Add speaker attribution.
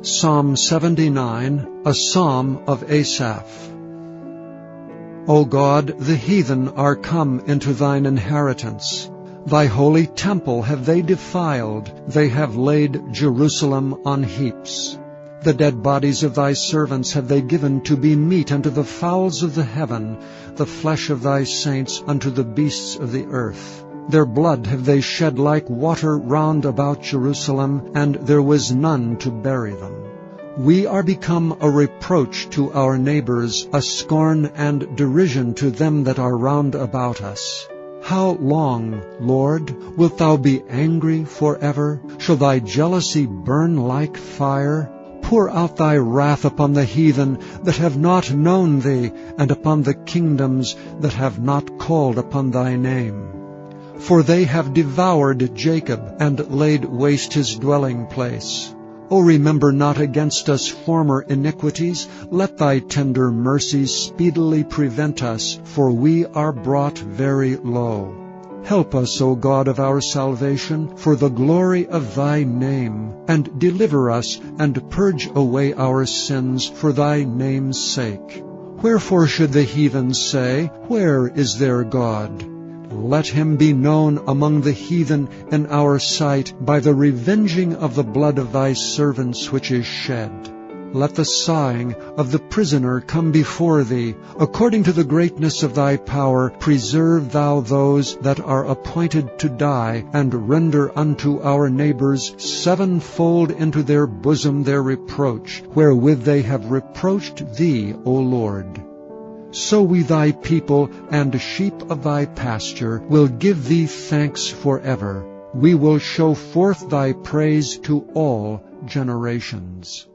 Speaker 1: Psalm 79, a psalm of Asaph. O God, the heathen are come into thine inheritance. Thy holy temple have they defiled, they have laid Jerusalem on heaps. The dead bodies of thy servants have they given to be meat unto the fowls of the heaven, the flesh of thy saints unto the beasts of the earth. Their blood have they shed like water round about Jerusalem, and there was none to bury them. We are become a reproach to our neighbors, a scorn and derision to them that are round about us. How long, Lord, wilt thou be angry forever? Shall thy jealousy burn like fire? Pour out thy wrath upon the heathen that have not known thee, and upon the kingdoms that have not called upon thy name. For they have devoured Jacob, and laid waste his dwelling place. O remember not against us former iniquities. Let thy tender mercies speedily prevent us, for we are brought very low. Help us, O God of our salvation, for the glory of thy name, and deliver us, and purge away our sins for thy name's sake. Wherefore should the heathen say, Where is their God? Let him be known among the heathen in our sight by the revenging of the blood of thy servants which is shed. Let the sighing of the prisoner come before thee. According to the greatness of thy power, preserve thou those that are appointed to die, and render unto our neighbors sevenfold into their bosom their reproach, wherewith they have reproached thee, O Lord. So we thy people and sheep of thy pasture will give thee thanks forever. We will show forth thy praise to all generations.